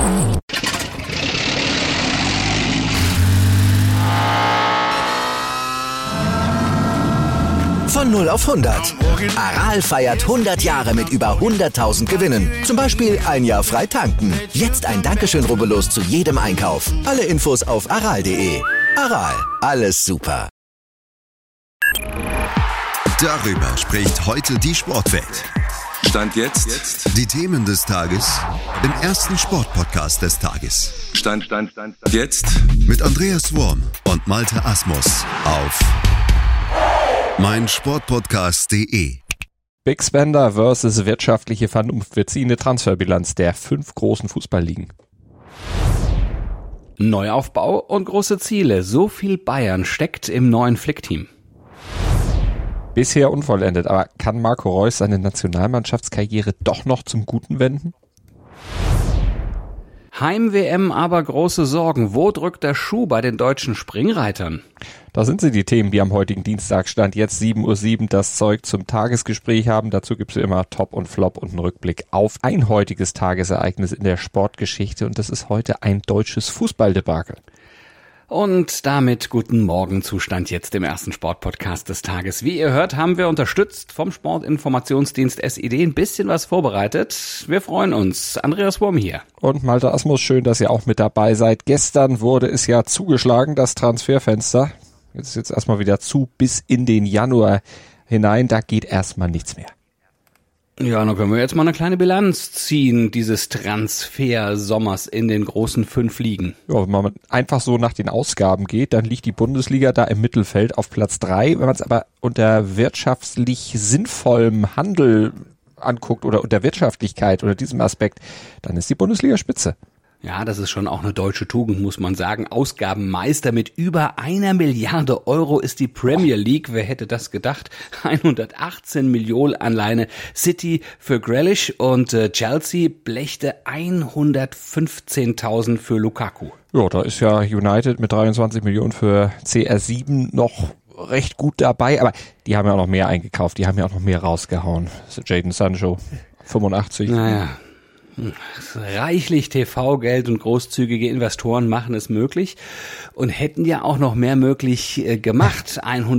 Von 0 auf 100. Aral feiert 100 Jahre mit über 100.000 Gewinnen. Zum Beispiel ein Jahr frei tanken. Jetzt ein Dankeschön, rubbellos zu jedem Einkauf. Alle Infos auf aral.de. Aral, alles super. Darüber spricht heute die Sportwelt. Stand jetzt. Die Themen des Tages im ersten Sportpodcast des Tages. Stand jetzt. Mit Andreas Worm und Malte Asmus auf meinsportpodcast.de. Big Spender versus wirtschaftliche Vernunft. Wir ziehen eine Transferbilanz der 5 großen Fußballligen. Neuaufbau und große Ziele. So viel Bayern steckt im neuen Flick-Team. Bisher unvollendet, aber kann Marco Reus seine Nationalmannschaftskarriere doch noch zum Guten wenden? Heim-WM aber große Sorgen. Wo drückt der Schuh bei den deutschen Springreitern? Da sind sie, die Themen, die am heutigen Dienstag Stand jetzt 7:07 Uhr das Zeug zum Tagesgespräch haben. Dazu gibt's immer Top und Flop und einen Rückblick auf ein heutiges Tagesereignis in der Sportgeschichte. Und das ist heute ein deutsches Fußballdebakel. Und damit guten Morgen zu Stand jetzt im ersten Sportpodcast des Tages. Wie ihr hört, haben wir unterstützt vom Sportinformationsdienst SID ein bisschen was vorbereitet. Wir freuen uns. Andreas Worm hier. Und Malte Asmus, schön, dass ihr auch mit dabei seid. Gestern wurde es ja zugeschlagen, das Transferfenster. Jetzt ist jetzt erstmal wieder zu bis in den Januar hinein. Da geht erstmal nichts mehr. Ja, dann können wir jetzt mal eine kleine Bilanz ziehen, dieses Transfersommers in den großen 5 Ligen. Ja, wenn man einfach so nach den Ausgaben geht, dann liegt die Bundesliga da im Mittelfeld auf Platz 3. Wenn man es aber unter wirtschaftlich sinnvollem Handel anguckt oder unter Wirtschaftlichkeit oder diesem Aspekt, dann ist die Bundesliga Spitze. Ja, das ist schon auch eine deutsche Tugend, muss man sagen. Ausgabenmeister mit über 1 Milliarde Euro ist die Premier League. Wer hätte das gedacht? 118 Millionen Anleihe City für Grealish und Chelsea blechte 115.000 für Lukaku. Ja, da ist ja United mit 23 Millionen für CR7 noch recht gut dabei. Aber die haben ja auch noch mehr eingekauft. Die haben ja auch noch mehr rausgehauen. Jadon Sancho, 85. Naja. Reichlich TV-Geld und großzügige Investoren machen es möglich und hätten ja auch noch mehr möglich gemacht.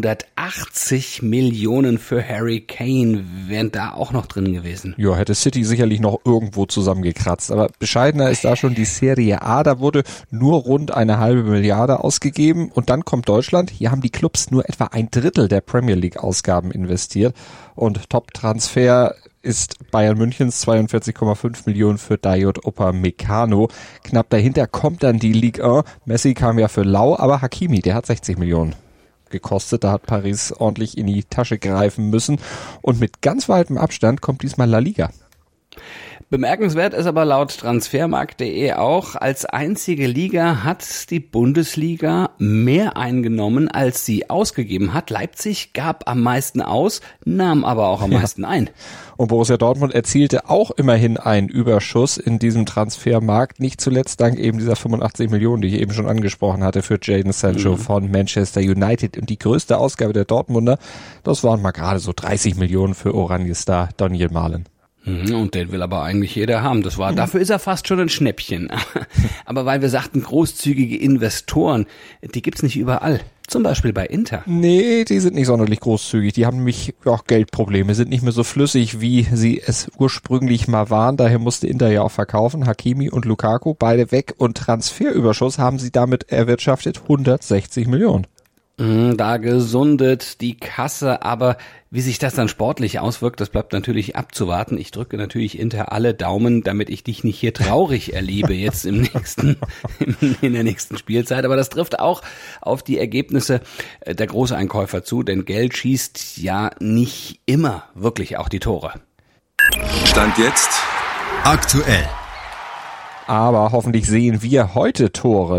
180 Millionen für Harry Kane wären da auch noch drin gewesen. Ja, hätte City sicherlich noch irgendwo zusammengekratzt. Aber bescheidener ist da schon die Serie A. Da wurde nur rund 1,5 Milliarde ausgegeben. Und dann kommt Deutschland. Hier haben die Clubs nur etwa 1/3 der Premier League-Ausgaben investiert. Und Top-Transfer ist Bayern Münchens 42,5 Millionen für Dayot Upamecano. Knapp dahinter kommt dann die Ligue 1. Messi kam ja für lau, aber Hakimi, der hat 60 Millionen gekostet. Da hat Paris ordentlich in die Tasche greifen müssen. Und mit ganz weitem Abstand kommt diesmal La Liga. Bemerkenswert ist aber laut Transfermarkt.de auch, als einzige Liga hat die Bundesliga mehr eingenommen, als sie ausgegeben hat. Leipzig gab am meisten aus, nahm aber auch am meisten ein. Und Borussia Dortmund erzielte auch immerhin einen Überschuss in diesem Transfermarkt, nicht zuletzt dank eben dieser 85 Millionen, die ich eben schon angesprochen hatte, für Jadon Sancho von Manchester United. Und die größte Ausgabe der Dortmunder, das waren mal gerade so 30 Millionen für Oranjestar Daniel Mahlen. Und den will aber eigentlich jeder haben. Dafür ist er fast schon ein Schnäppchen. Aber weil wir sagten, großzügige Investoren, die gibt's nicht überall. Zum Beispiel bei Inter. Nee, die sind nicht sonderlich großzügig. Die haben nämlich auch Geldprobleme, sind nicht mehr so flüssig, wie sie es ursprünglich mal waren. Daher musste Inter ja auch verkaufen. Hakimi und Lukaku, beide weg. Und Transferüberschuss haben sie damit erwirtschaftet 160 Millionen. Da gesundet die Kasse, aber wie sich das dann sportlich auswirkt, das bleibt natürlich abzuwarten. Ich drücke natürlich Inter alle Daumen, damit ich dich nicht hier traurig erlebe jetzt in der nächsten Spielzeit. Aber das trifft auch auf die Ergebnisse der Großeinkäufer zu, denn Geld schießt ja nicht immer wirklich auch die Tore. Stand jetzt Aktuell. Aber hoffentlich sehen wir heute Tore,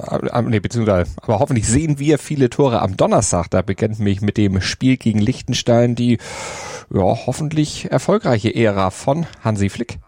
aber hoffentlich sehen wir viele Tore am Donnerstag. Da beginnt mich mit dem Spiel gegen Liechtenstein die hoffentlich erfolgreiche Ära von Hansi Flick.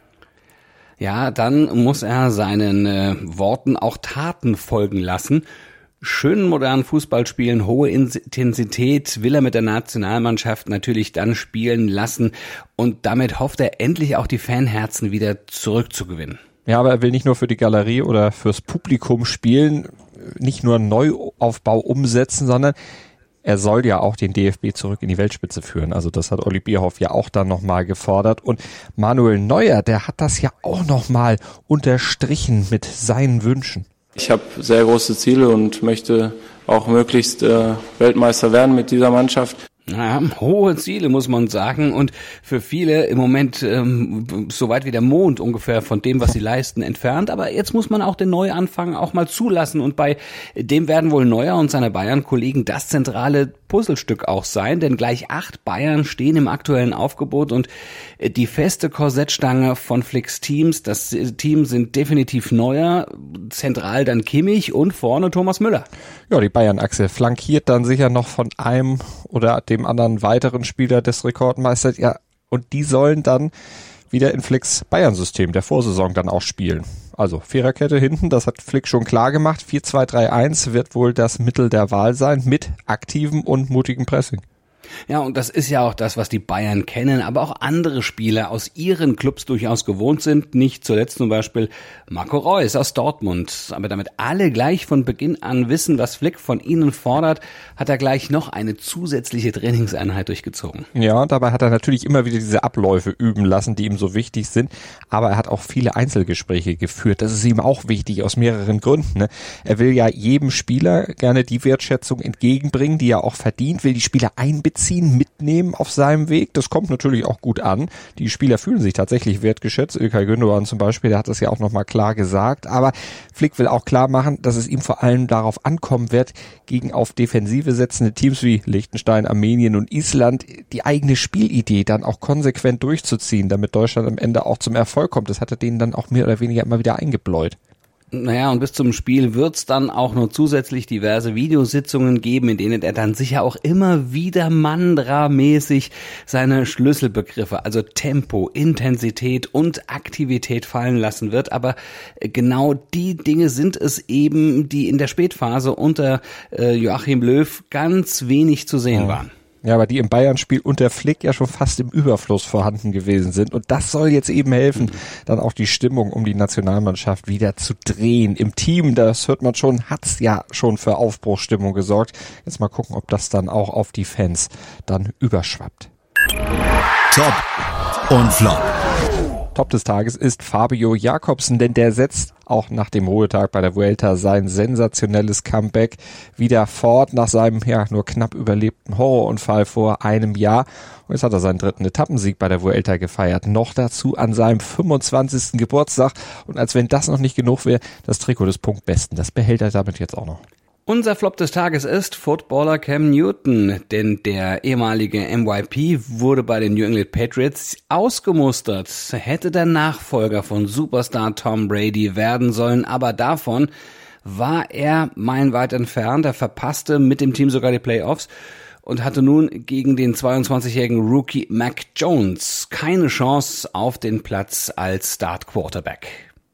Ja, dann muss er seinen Worten auch Taten folgen lassen. Schönen modernen Fußball spielen, hohe Intensität will er mit der Nationalmannschaft natürlich dann spielen lassen und damit hofft er endlich auch die Fanherzen wieder zurückzugewinnen. Ja, aber er will nicht nur für die Galerie oder fürs Publikum spielen, nicht nur einen Neuaufbau umsetzen, sondern er soll ja auch den DFB zurück in die Weltspitze führen. Also das hat Olli Bierhoff ja auch dann nochmal gefordert. Und Manuel Neuer, der hat das ja auch nochmal unterstrichen mit seinen Wünschen. Ich habe sehr große Ziele und möchte auch möglichst Weltmeister werden mit dieser Mannschaft. Ja, hohe Ziele, muss man sagen, und für viele im Moment so weit wie der Mond ungefähr von dem, was sie leisten, entfernt. Aber jetzt muss man auch den Neuanfang auch mal zulassen, und bei dem werden wohl Neuer und seine Bayern-Kollegen das zentrale Puzzlestück auch sein, denn gleich 8 Bayern stehen im aktuellen Aufgebot, und die feste Korsettstange von Flicks Teams, das Team sind definitiv Neuer, zentral dann Kimmich und vorne Thomas Müller. Ja, die Bayern-Achse flankiert dann sicher noch von einem oder dem anderen weiteren Spieler des Rekordmeisters. Ja, und die sollen dann wieder in Flicks Bayern-System der Vorsaison dann auch spielen. Also Viererkette hinten, das hat Flick schon klar gemacht. 4-2-3-1 wird wohl das Mittel der Wahl sein, mit aktivem und mutigem Pressing. Ja, und das ist ja auch das, was die Bayern kennen, aber auch andere Spieler aus ihren Clubs durchaus gewohnt sind. Nicht zuletzt zum Beispiel Marco Reus aus Dortmund. Aber damit alle gleich von Beginn an wissen, was Flick von ihnen fordert, hat er gleich noch eine zusätzliche Trainingseinheit durchgezogen. Ja, dabei hat er natürlich immer wieder diese Abläufe üben lassen, die ihm so wichtig sind. Aber er hat auch viele Einzelgespräche geführt. Das ist ihm auch wichtig aus mehreren Gründen, ne? Er will ja jedem Spieler gerne die Wertschätzung entgegenbringen, die er auch verdient, will die Spieler einbeziehen, mitnehmen auf seinem Weg. Das kommt natürlich auch gut an. Die Spieler fühlen sich tatsächlich wertgeschätzt. İlkay Gündoğan zum Beispiel, der hat das ja auch nochmal klar gesagt. Aber Flick will auch klar machen, dass es ihm vor allem darauf ankommen wird, gegen auf Defensive setzende Teams wie Liechtenstein, Armenien und Island die eigene Spielidee dann auch konsequent durchzuziehen, damit Deutschland am Ende auch zum Erfolg kommt. Das hat er denen dann auch mehr oder weniger immer wieder eingebläut. Naja, und bis zum Spiel wird's dann auch nur zusätzlich diverse Videositzungen geben, in denen er dann sicher auch immer wieder mantramäßig seine Schlüsselbegriffe, also Tempo, Intensität und Aktivität fallen lassen wird. Aber genau die Dinge sind es eben, die in der Spätphase unter Joachim Löw ganz wenig zu sehen waren. Ja, aber die im Bayern-Spiel unter Flick ja schon fast im Überfluss vorhanden gewesen sind. Und das soll jetzt eben helfen, dann auch die Stimmung um die Nationalmannschaft wieder zu drehen. Im Team, das hört man schon, hat's ja schon für Aufbruchsstimmung gesorgt. Jetzt mal gucken, ob das dann auch auf die Fans dann überschwappt. Top und Flop. Top des Tages ist Fabio Jakobsen, denn der setzt auch nach dem Ruhetag bei der Vuelta sein sensationelles Comeback wieder fort nach seinem nur knapp überlebten Horrorunfall vor einem Jahr. Und jetzt hat er seinen 3. Etappensieg bei der Vuelta gefeiert. Noch dazu an seinem 25. Geburtstag. Und als wenn das noch nicht genug wäre, das Trikot des Punktbesten. Das behält er damit jetzt auch noch. Unser Flop des Tages ist Footballer Cam Newton, denn der ehemalige MYP wurde bei den New England Patriots ausgemustert. Hätte der Nachfolger von Superstar Tom Brady werden sollen, aber davon war er meilenweit entfernt. Er verpasste mit dem Team sogar die Playoffs und hatte nun gegen den 22-jährigen Rookie Mac Jones keine Chance auf den Platz als Start-Quarterback.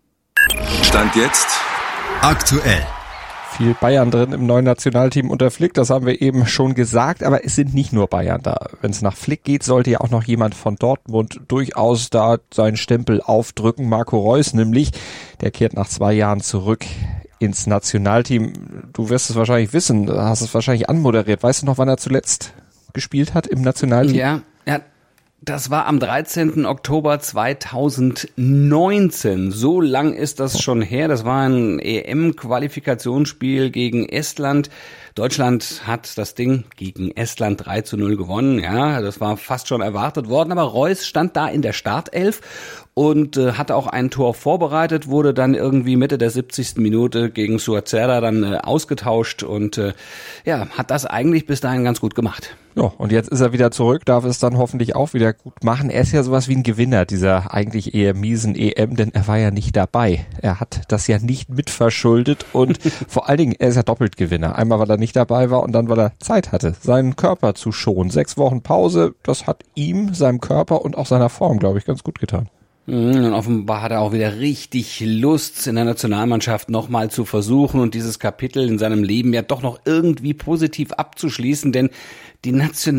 Stand jetzt Aktuell. Viel Bayern drin im neuen Nationalteam unter Flick, das haben wir eben schon gesagt, aber es sind nicht nur Bayern da. Wenn es nach Flick geht, sollte ja auch noch jemand von Dortmund durchaus da seinen Stempel aufdrücken. Marco Reus nämlich, der kehrt nach 2 Jahren zurück ins Nationalteam. Du wirst es wahrscheinlich wissen, hast es wahrscheinlich anmoderiert. Weißt du noch, wann er zuletzt gespielt hat im Nationalteam? Ja. Das war am 13. Oktober 2019. So lang ist das schon her. Das war ein EM-Qualifikationsspiel gegen Estland. Deutschland hat das Ding gegen Estland 3-0 gewonnen. Ja, das war fast schon erwartet worden. Aber Reus stand da in der Startelf und hatte auch ein Tor vorbereitet, wurde dann irgendwie Mitte der 70. Minute gegen Suazerda dann ausgetauscht und hat das eigentlich bis dahin ganz gut gemacht. Ja, und jetzt ist er wieder zurück, darf es dann hoffentlich auch wieder gut machen. Er ist ja sowas wie ein Gewinner dieser eigentlich eher miesen EM, denn er war ja nicht dabei. Er hat das ja nicht mitverschuldet und vor allen Dingen, er ist ja doppelt Gewinner. Einmal, weil er nicht dabei war und dann, weil er Zeit hatte, seinen Körper zu schonen. 6 Wochen Pause, das hat ihm, seinem Körper und auch seiner Form, glaube ich, ganz gut getan. Und offenbar hat er auch wieder richtig Lust, in der Nationalmannschaft nochmal zu versuchen und dieses Kapitel in seinem Leben ja doch noch irgendwie positiv abzuschließen, denn die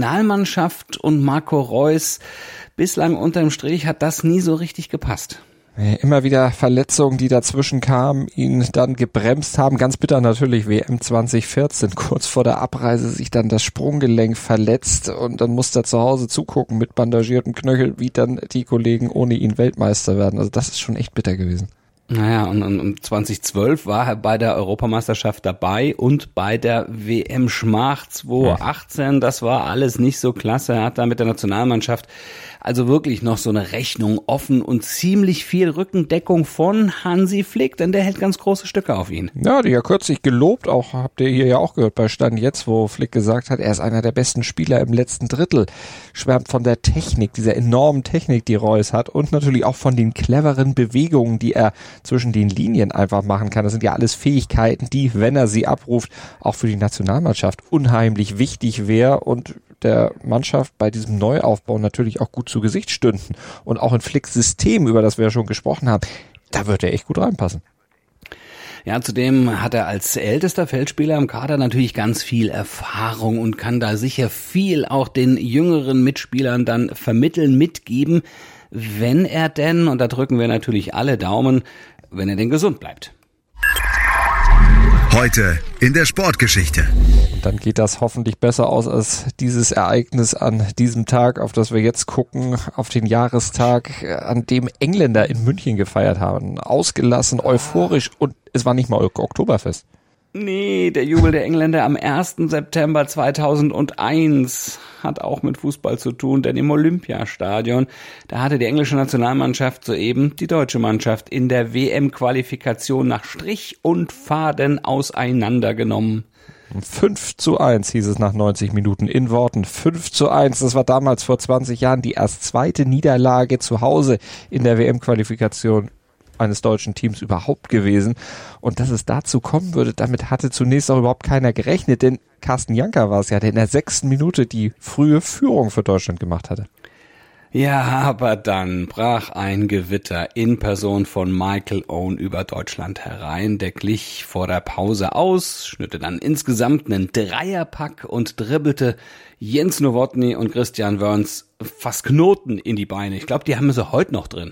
Nationalmannschaft und Marco Reus, bislang unterm Strich hat das nie so richtig gepasst. Immer wieder Verletzungen, die dazwischen kamen, ihn dann gebremst haben. Ganz bitter natürlich WM 2014, kurz vor der Abreise sich dann das Sprunggelenk verletzt und dann musste er zu Hause zugucken mit bandagiertem Knöchel, wie dann die Kollegen ohne ihn Weltmeister werden. Also das ist schon echt bitter gewesen. Naja, und 2012 war er bei der Europameisterschaft dabei und bei der WM Schmach 2018. Das war alles nicht so klasse. Er hat da mit der Nationalmannschaft also wirklich noch so eine Rechnung offen und ziemlich viel Rückendeckung von Hansi Flick, denn der hält ganz große Stücke auf ihn. Ja, die ja kürzlich gelobt, auch habt ihr hier ja auch gehört bei Stand jetzt, wo Flick gesagt hat, er ist einer der besten Spieler im letzten Drittel, schwärmt von der Technik, dieser enormen Technik, die Reus hat und natürlich auch von den cleveren Bewegungen, die er zwischen den Linien einfach machen kann. Das sind ja alles Fähigkeiten, die, wenn er sie abruft, auch für die Nationalmannschaft unheimlich wichtig wäre und der Mannschaft bei diesem Neuaufbau natürlich auch gut zu Gesicht stünden. Und auch in Flicks System, über das wir ja schon gesprochen haben, da wird er echt gut reinpassen. Ja, zudem hat er als ältester Feldspieler im Kader natürlich ganz viel Erfahrung und kann da sicher viel auch den jüngeren Mitspielern dann vermitteln, mitgeben, wenn er denn, und da drücken wir natürlich alle Daumen, wenn er denn gesund bleibt. Heute in der Sportgeschichte. Und dann geht das hoffentlich besser aus als dieses Ereignis an diesem Tag, auf das wir jetzt gucken, auf den Jahrestag, an dem Engländer in München gefeiert haben. Ausgelassen, euphorisch und es war nicht mal Oktoberfest. Nee, der Jubel der Engländer am 1. September 2001 hat auch mit Fußball zu tun, denn im Olympiastadion, da hatte die englische Nationalmannschaft soeben die deutsche Mannschaft in der WM-Qualifikation nach Strich und Faden auseinandergenommen. 5:1 hieß es nach 90 Minuten, in Worten 5:1. Das war damals vor 20 Jahren die erst zweite Niederlage zu Hause in der WM-Qualifikation eines deutschen Teams überhaupt gewesen. Und dass es dazu kommen würde, damit hatte zunächst auch überhaupt keiner gerechnet, denn Carsten Janka war es ja, der in der 6. Minute die frühe Führung für Deutschland gemacht hatte. Ja, aber dann brach ein Gewitter in Person von Michael Owen über Deutschland herein. Der glich vor der Pause aus, schnürte dann insgesamt einen Dreierpack und dribbelte Jens Nowotny und Christian Wörns fast Knoten in die Beine. Ich glaube, die haben sie heute noch drin.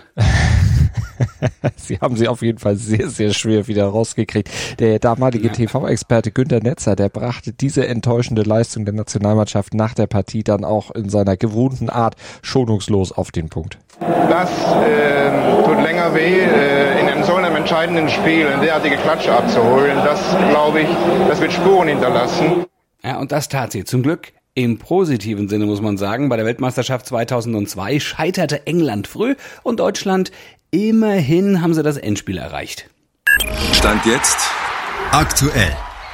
Sie haben sie auf jeden Fall sehr, sehr schwer wieder rausgekriegt. Der damalige TV-Experte Günter Netzer, der brachte diese enttäuschende Leistung der Nationalmannschaft nach der Partie dann auch in seiner gewohnten Art schonungslos auf den Punkt. Das tut länger weh, in so einem entscheidenden Spiel eine derartige Klatsche abzuholen. Das, glaube ich, das wird Spuren hinterlassen. Ja, und das tat sie zum Glück. Im positiven Sinne muss man sagen, bei der Weltmeisterschaft 2002 scheiterte England früh und Deutschland, immerhin haben sie das Endspiel erreicht. Stand jetzt Aktuell.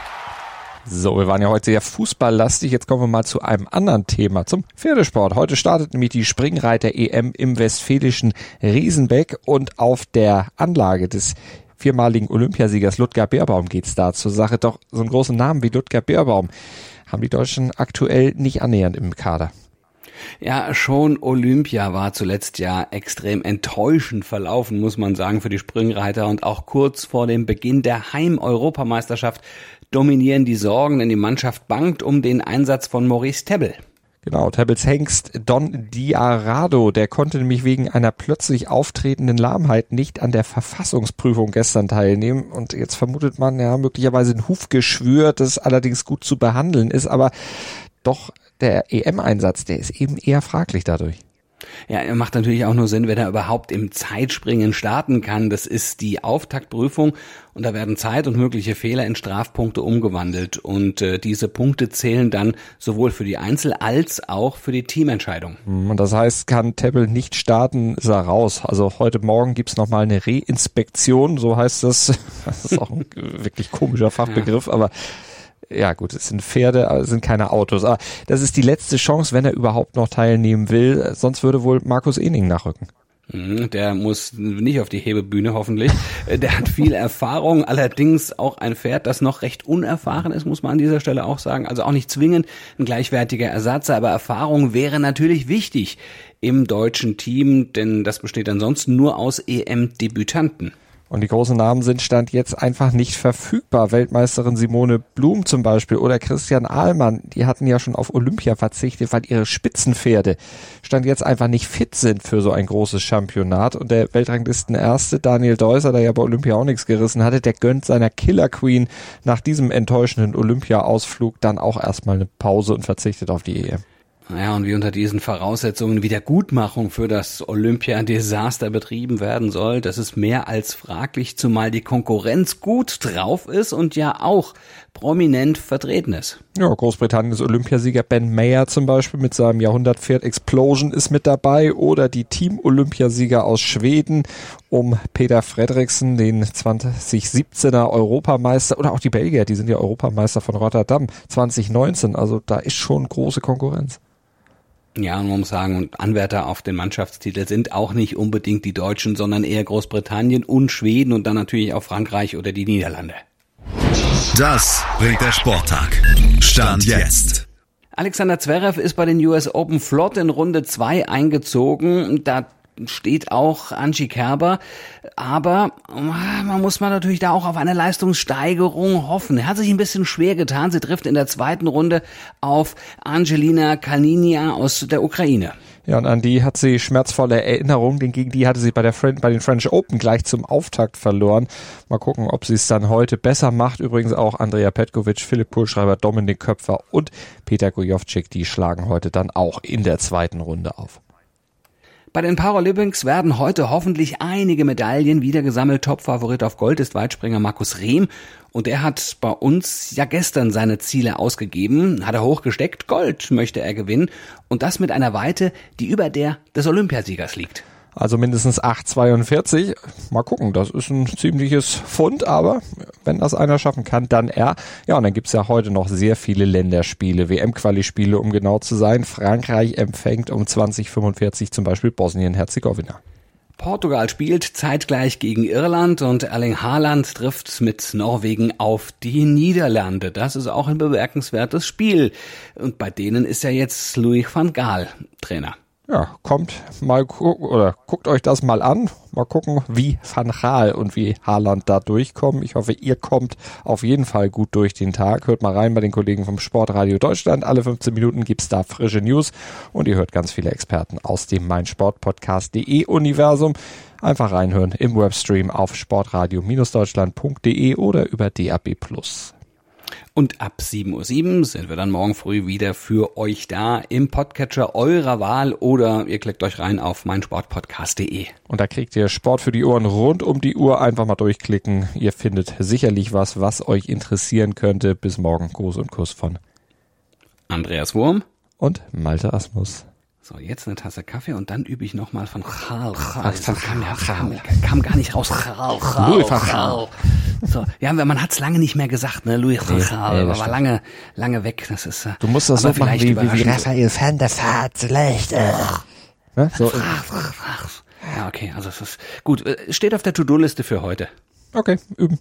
So, wir waren ja heute sehr fußballlastig. Jetzt kommen wir mal zu einem anderen Thema, zum Pferdesport. Heute startet nämlich die Springreiter-EM im westfälischen Riesenbeck und auf der Anlage des viermaligen Olympiasiegers Ludger Beerbaum geht's da zur Sache. Doch so einen großen Namen wie Ludger Beerbaum haben die Deutschen aktuell nicht annähernd im Kader. Ja, schon Olympia war zuletzt ja extrem enttäuschend verlaufen, muss man sagen, für die Springreiter. Und auch kurz vor dem Beginn der Heim-Europameisterschaft dominieren die Sorgen, denn die Mannschaft bangt um den Einsatz von Maurice Tebbel. Genau, Tebbels Hengst Don Diarado, der konnte nämlich wegen einer plötzlich auftretenden Lahmheit nicht an der Verfassungsprüfung gestern teilnehmen. Und jetzt vermutet man ja möglicherweise ein Hufgeschwür, das allerdings gut zu behandeln ist, aber doch der EM-Einsatz, der ist eben eher fraglich dadurch. Ja, er macht natürlich auch nur Sinn, wenn er überhaupt im Zeitspringen starten kann. Das ist die Auftaktprüfung und da werden Zeit und mögliche Fehler in Strafpunkte umgewandelt. Und diese Punkte zählen dann sowohl für die Einzel- als auch für die Teamentscheidung. Und das heißt, kann Tebbel nicht starten, ist er raus. Also heute Morgen gibt's nochmal eine Reinspektion, so heißt das. Das ist auch ein wirklich komischer Fachbegriff, aber ja gut, es sind Pferde, aber es sind keine Autos. Aber das ist die letzte Chance, wenn er überhaupt noch teilnehmen will. Sonst würde wohl Markus Ening nachrücken. Der muss nicht auf die Hebebühne hoffentlich. Der hat viel Erfahrung, allerdings auch ein Pferd, das noch recht unerfahren ist, muss man an dieser Stelle auch sagen. Also auch nicht zwingend ein gleichwertiger Ersatz, aber Erfahrung wäre natürlich wichtig im deutschen Team, denn das besteht ansonsten nur aus EM-Debütanten. Und die großen Namen sind Stand jetzt einfach nicht verfügbar. Weltmeisterin Simone Blum zum Beispiel oder Christian Ahlmann, die hatten ja schon auf Olympia verzichtet, weil ihre Spitzenpferde Stand jetzt einfach nicht fit sind für so ein großes Championat. Und der Weltranglistenerste Daniel Deusser, der ja bei Olympia auch nichts gerissen hatte, der gönnt seiner Killer Queen nach diesem enttäuschenden Olympia-Ausflug dann auch erstmal eine Pause und verzichtet auf die EM. Ja, und wie unter diesen Voraussetzungen Wiedergutmachung für das Olympia-Desaster betrieben werden soll, das ist mehr als fraglich, zumal die Konkurrenz gut drauf ist und ja auch prominent vertreten ist. Ja, Großbritanniens Olympiasieger Ben Mayer zum Beispiel mit seinem Jahrhundertpferd Explosion ist mit dabei oder die Team-Olympiasieger aus Schweden um Peter Fredriksen, den 2017er Europameister, oder auch die Belgier, die sind ja Europameister von Rotterdam 2019, also da ist schon große Konkurrenz. Ja, und man muss sagen, und Anwärter auf den Mannschaftstitel sind auch nicht unbedingt die Deutschen, sondern eher Großbritannien und Schweden und dann natürlich auch Frankreich oder die Niederlande. Das bringt der Sporttag. Stand jetzt. Alexander Zverev ist bei den US Open flott in Runde 2 eingezogen. Da steht auch Angie Kerber, aber man muss natürlich da auch auf eine Leistungssteigerung hoffen. Er hat sich ein bisschen schwer getan. Sie trifft in der zweiten Runde auf Angelina Kaliniya aus der Ukraine. Ja, und an die hat sie schmerzvolle Erinnerungen, denn gegen die hatte sie bei den French Open gleich zum Auftakt verloren. Mal gucken, ob sie es dann heute besser macht. Übrigens auch Andrea Petkovic, Philipp Kohlschreiber, Dominik Köpfer und Peter Gojowczyk, die schlagen heute dann auch in der zweiten Runde auf. Bei den Paralympics werden heute hoffentlich einige Medaillen wieder gesammelt. Topfavorit auf Gold ist Weitspringer Markus Rehm. Und er hat bei uns ja gestern seine Ziele ausgegeben, hat er hochgesteckt. Gold möchte er gewinnen. Und das mit einer Weite, die über der des Olympiasiegers liegt. Also mindestens 8,42. Mal gucken, das ist ein ziemliches Pfund, aber wenn das einer schaffen kann, dann er. Ja, und dann gibt's ja heute noch sehr viele Länderspiele, WM-Quali-Spiele, um genau zu sein. Frankreich empfängt um 20:45 zum Beispiel Bosnien-Herzegowina. Portugal spielt zeitgleich gegen Irland und Erling Haaland trifft mit Norwegen auf die Niederlande. Das ist auch ein bemerkenswertes Spiel. Und bei denen ist ja jetzt Louis van Gaal Trainer. Ja, guckt euch das mal an. Mal gucken, wie Van Gaal und wie Haaland da durchkommen. Ich hoffe, ihr kommt auf jeden Fall gut durch den Tag. Hört mal rein bei den Kollegen vom Sportradio Deutschland. Alle 15 Minuten gibt's da frische News und ihr hört ganz viele Experten aus dem meinsportpodcast.de Universum. Einfach reinhören im Webstream auf sportradio-deutschland.de oder über DAB+. Und ab 7:07 Uhr sind wir dann morgen früh wieder für euch da im Podcatcher eurer Wahl oder ihr klickt euch rein auf meinsportpodcast.de. Und da kriegt ihr Sport für die Ohren rund um die Uhr. Einfach mal durchklicken. Ihr findet sicherlich was euch interessieren könnte. Bis morgen. Gruß und Kuss von Andreas Wurm und Malte Asmus. So, jetzt eine Tasse Kaffee und dann übe ich nochmal von Gaal. Kam gar nicht raus. Gaal. So, ja, man hat's lange nicht mehr gesagt, ne? Louis van Gaal, war lange weg. Das ist. Du musst das so machen wie Raphael van der Vaart, leicht. Ne? So. Ja, okay, also es ist gut. Steht auf der To-Do-Liste für heute. Okay, üben.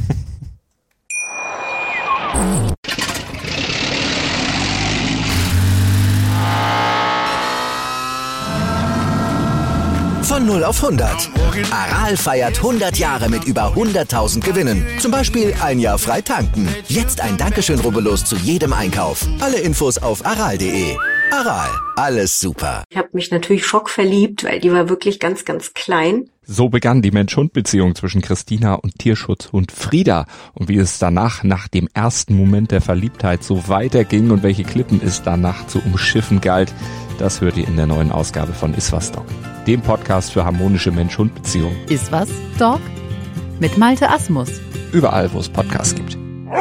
Von 0 auf 100. Aral feiert 100 Jahre mit über 100.000 Gewinnen. Zum Beispiel ein Jahr frei tanken. Jetzt ein Dankeschön, rubbellos zu jedem Einkauf. Alle Infos auf aral.de. Aral, alles super. Ich habe mich natürlich schockverliebt, weil die war wirklich ganz, ganz klein. So begann die Mensch-Hund-Beziehung zwischen Christina und Tierschutzhund Frieda. Und wie es danach, nach dem ersten Moment der Verliebtheit, so weiterging und welche Klippen es danach zu umschiffen galt, das hört ihr in der neuen Ausgabe von Iswas Dog, dem Podcast für harmonische Mensch-Hund-Beziehungen. Iswas Dog mit Malte Asmus. Überall, wo es Podcasts gibt.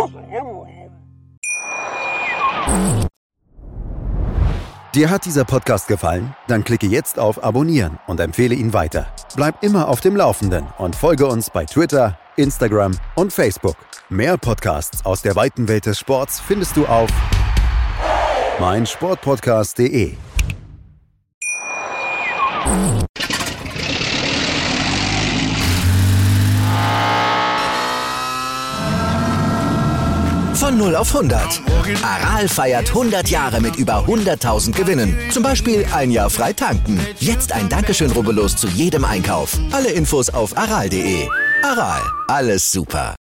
Dir hat dieser Podcast gefallen? Dann klicke jetzt auf Abonnieren und empfehle ihn weiter. Bleib immer auf dem Laufenden und folge uns bei Twitter, Instagram und Facebook. Mehr Podcasts aus der weiten Welt des Sports findest du auf meinsportpodcast.de. Von 0 auf 100. Aral feiert 100 Jahre mit über 100.000 Gewinnen. Zum Beispiel ein Jahr frei tanken. Jetzt ein Dankeschön, rubbellos zu jedem Einkauf. Alle Infos auf aral.de. Aral, alles super.